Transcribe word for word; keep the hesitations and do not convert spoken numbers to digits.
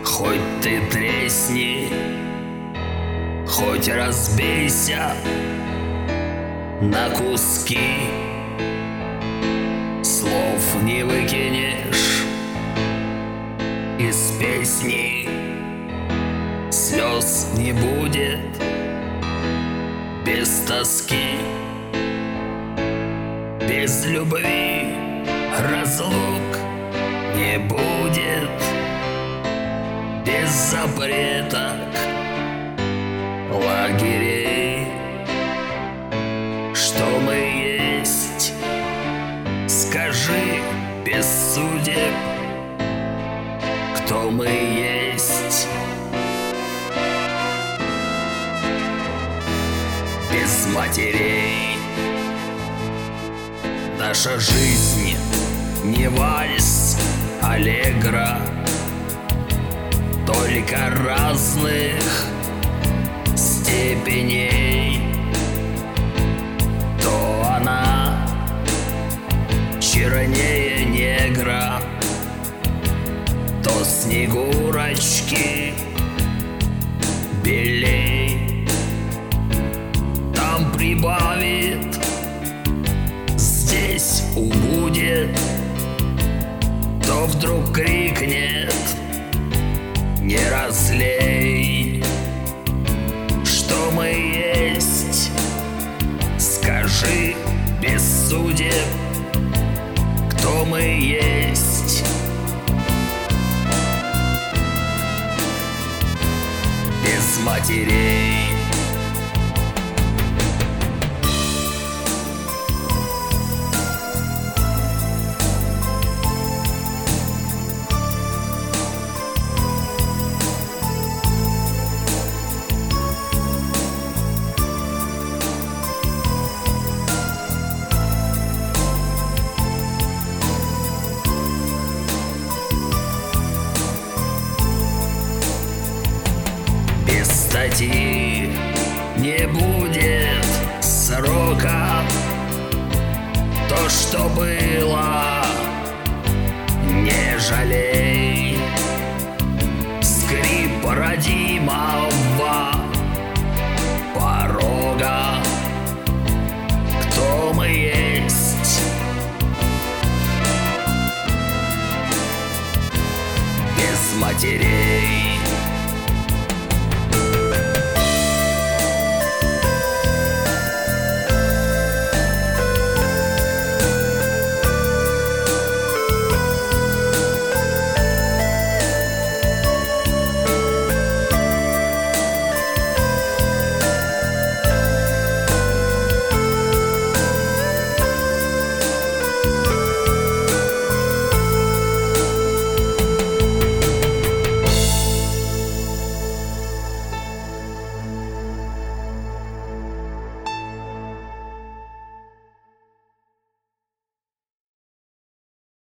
Хоть ты тресни, хоть разбейся на куски, слов не выкинешь из песни, слез не будет без тоски, без любви разлук не будет, без запреток лагерей. Что мы есть, скажи без судеб, кто мы есть. Без матерей наша жизнь не вальс, аллегро, только разных степеней. То она чернее негра, то снегурочки белей. Там прибавит, здесь убудет, то вдруг крикнет: не разлей. Что мы есть, скажи без судеб, кто мы есть. Без матерей. Статьи не будет срока, то, что было, не жалей. Скрип родимого порога, кто мы есть. Без матерей.